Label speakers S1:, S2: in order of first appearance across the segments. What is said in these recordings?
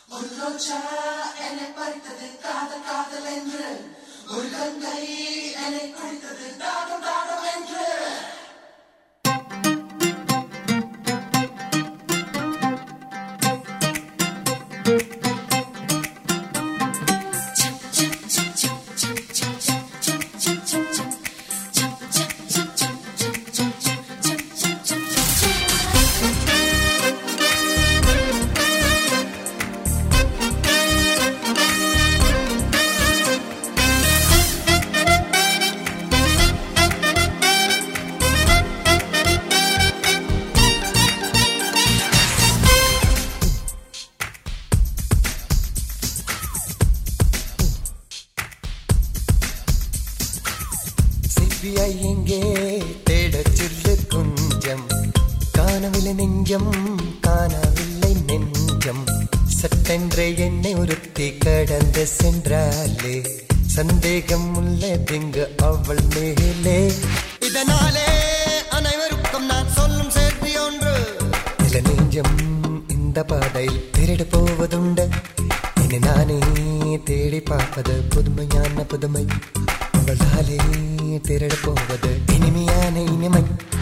S1: ஒரு ரோஜா என்னை பறித்தது காதல் காதல் என்று, ஒரு கங்கை என்னை குடித்தது தாகம் தாகம் என்று.
S2: எங்கே தேடச் சொல்லு கொஞ்சம், காணவில்லை நெஞ்சம் காணவில்லை நெஞ்சம். சட்டென்ற என்னை ஒருத்தி கடந்து சென்றாலே, சந்தேகம் உள்ளதுங்க அவள் மேலே. இதனாலே அனைவருக்கும் நான் சொல்லும் செய்தி ஒன்று, சில நெஞ்சம் இந்த பாதையில் திருடு போவதுண்டு. என்னை நானே தேடி பார்ப்பது புதுமையான புதுமை, அவளாலே திருட போவது இனிமையான இனிமை.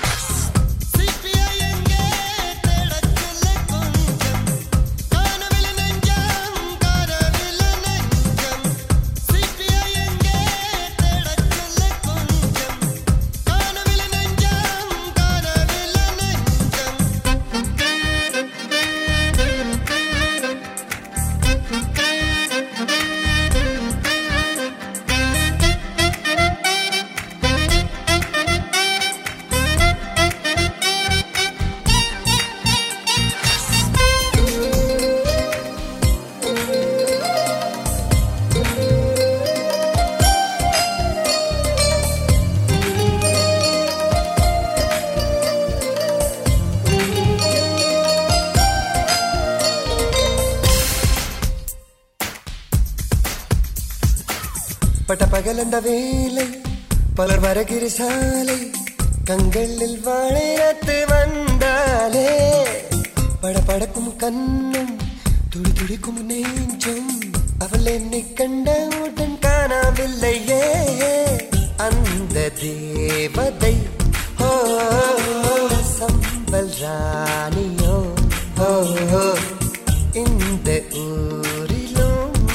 S2: பட்ட பகலந்த வேலை பலர் வரகிற சாலை, கண்களில் வாழையத்து வந்தாலே, படபடக்கும் கண்ணும் துடி துடிக்கும் நெஞ்சம். அவள் என்னை கண்டவுடன் காணவில்லையே அந்த தேவதை. ஓ சம்பல் ராணியோ, ஓ இந்த ஊரிலும்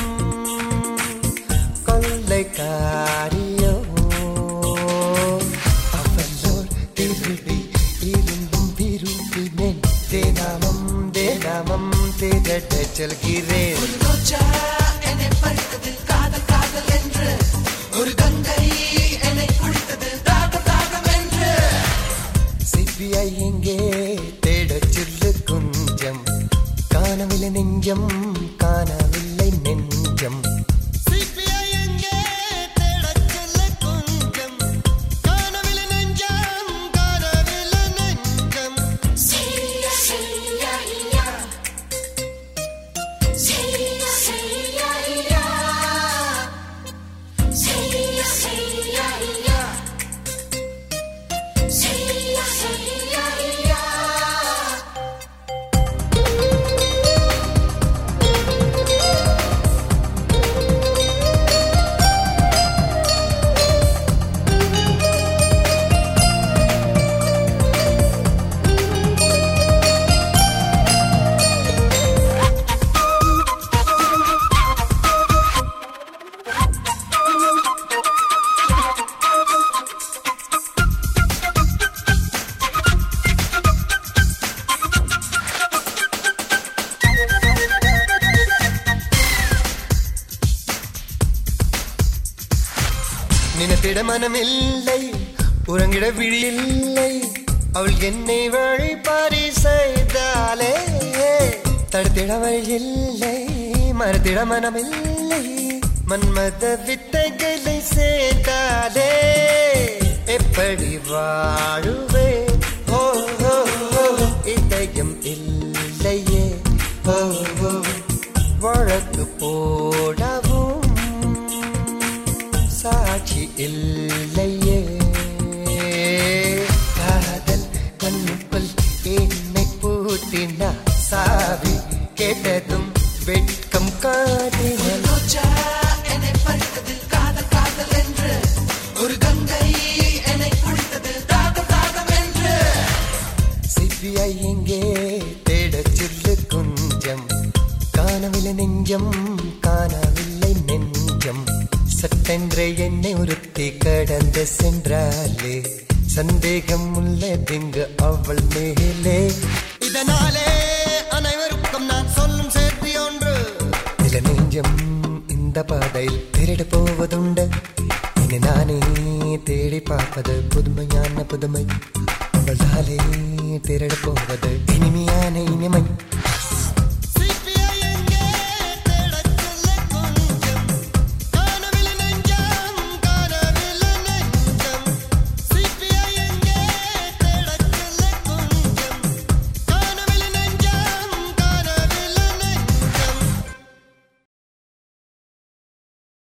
S2: காரியோ. அவளோர் திருடி இருந்தும் திரும்பினேன், தேனாமம் தேனாமம் தேடட்ட செல்கிறேன்.
S1: ஒரு ரோஜா என்னை பறித்தது காதல் காதல் என்று, ஒரு கங்கை என்னை குடித்தது தாகம் தாகம் என்று.
S2: சிபிஐ எங்கே தேடச் சொல்லு கொஞ்சம், காணவில்லை நெஞ்சம் காணவில்லை நெஞ்சம். நினைத்திட மனமில்லை, உறங்கிட விழியில்லை, அவள் என்னை வழிபாரி செய்தாலே. தடுத்திட வழியில்லை, மறுத்திட மனமில்லை, மன்மத வித்தைகளை செய்தாலே. எப்படி வாழுவே ஓ இதயம் இல்லையே, ஓ வழக்கு போடவும் சாட்சி இல்லையே. காதல் கண்ணுக்குள் என்னை பூட்டினா, சாவி கேட்டதும் வெட்கம் காட்டினாள்.
S1: ரோஜா என்னை பறித்தது காதல் காதல் என்று, ஒரு கங்கை என்னை குடித்தது தாகம் தாகம் என்று.
S2: சிபிஐ எங்கே தேடச் சொல்லு கொஞ்சம், காணவில்லை நெஞ்சம் காணவில்லை நெஞ்சம். சட்டென்று என்னை ஒருத்தி கடந்து சென்றாலே, சந்தேகம் உள்ளதிங்கு அவள் மேலே. இதனாலே அனைவருக்கும் நான் சொல்லும் செய்தி ஒன்று, சில நெஞ்சம் இந்த பாதையில் திருடு போவதுண்டு. இனி நானே தேடி பார்ப்பது புதுமையான புதுமை, அவள் தாலே திருடு போவது இனிமையான இனிமை.